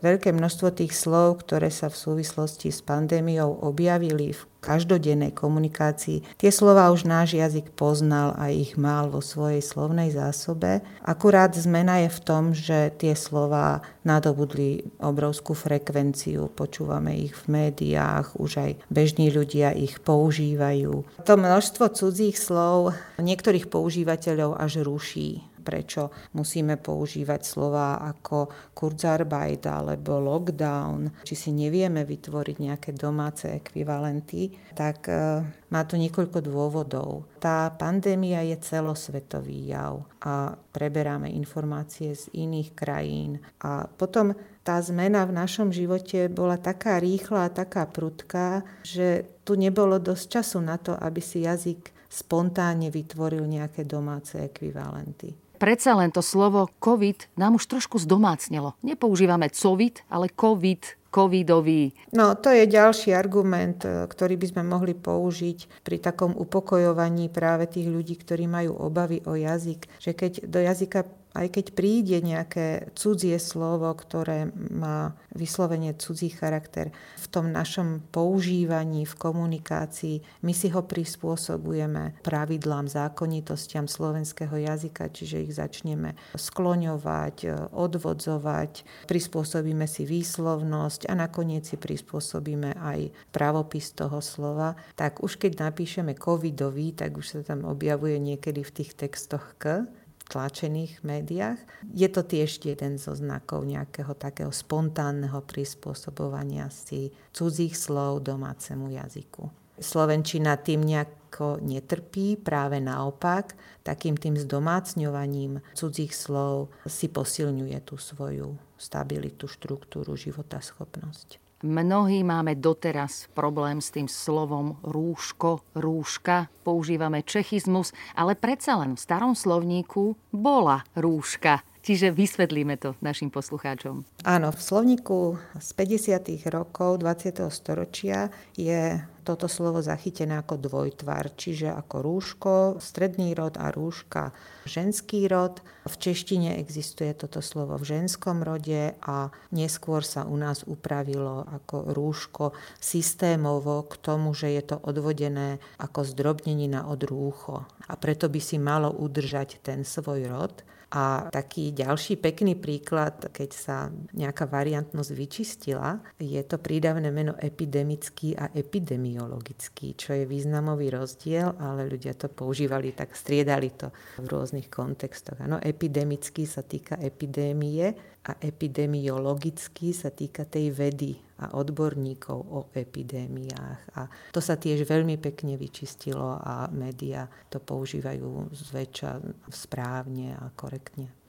veľké množstvo tých slov, ktoré sa v súvislosti s pandémiou objavili v každodennej komunikácii. Tie slová už náš jazyk poznal a ich mal vo svojej slovnej zásobe. Akurát zmena je v tom, že tie slová nadobudli obrovskú frekvenciu. Počúvame ich v médiách, už aj bežní ľudia ich používajú. To množstvo cudzích slov niektorých používateľov až ruší. Prečo musíme používať slová ako Kurzarbeit alebo lockdown, či si nevieme vytvoriť nejaké domáce ekvivalenty, tak má to niekoľko dôvodov. Tá pandémia je celosvetový jav a preberáme informácie z iných krajín. A potom tá zmena v našom živote bola taká rýchla a taká prudká, že tu nebolo dosť času na to, aby si jazyk spontánne vytvoril nejaké domáce ekvivalenty. Predsa len to slovo COVID nám už trošku zdomácnelo. Nepoužívame COVID, ale COVID, covidový. No, to je ďalší argument, ktorý by sme mohli použiť pri takom upokojovaní práve tých ľudí, ktorí majú obavy o jazyk, že keď do jazyka aj keď príde nejaké cudzie slovo, ktoré má vyslovene cudzí charakter, v tom našom používaní, v komunikácii, my si ho prispôsobujeme pravidlám, zákonitostiam slovenského jazyka, čiže ich začneme skloňovať, odvodzovať, prispôsobíme si výslovnosť a nakoniec si prispôsobíme aj pravopis toho slova. Tak už keď napíšeme covidový, tak už sa tam objavuje niekedy v tých textoch k tlačených médiách. Je to tiež jeden zo znakov nejakého takého spontánneho prispôsobovania si cudzích slov domácemu jazyku. Slovenčina tým nejako netrpí, práve naopak, takým tým zdomácňovaním cudzích slov si posilňuje tú svoju stabilitu, štruktúru, životaschopnosť. Mnohí máme doteraz problém s tým slovom rúško, rúška. Používame čechizmus, ale predsa len v starom slovníku bola rúška. Čiže vysvetlíme to našim poslucháčom. Áno, v slovníku z 50. rokov 20. storočia je toto slovo zachytené ako dvojtvar, čiže ako rúško, stredný rod a rúška, ženský rod. V češtine existuje toto slovo v ženskom rode a neskôr sa u nás upravilo ako rúško systémovo k tomu, že je to odvodené ako zdrobnenina od rúcho. A preto by si malo udržať ten svoj rod. A taký ďalší pekný príklad, keď sa nejaká variantnosť vyčistila, je to prídavné meno epidemický a epidemiologický, čo je významový rozdiel, ale ľudia to používali tak, striedali to v rôznych kontextoch. Áno, epidemický sa týka epidémie a epidemiologický sa týka tej vedy a odborníkov o epidémiách. A to sa tiež veľmi pekne vyčistilo a médiá to používajú zväčša správne a korektne.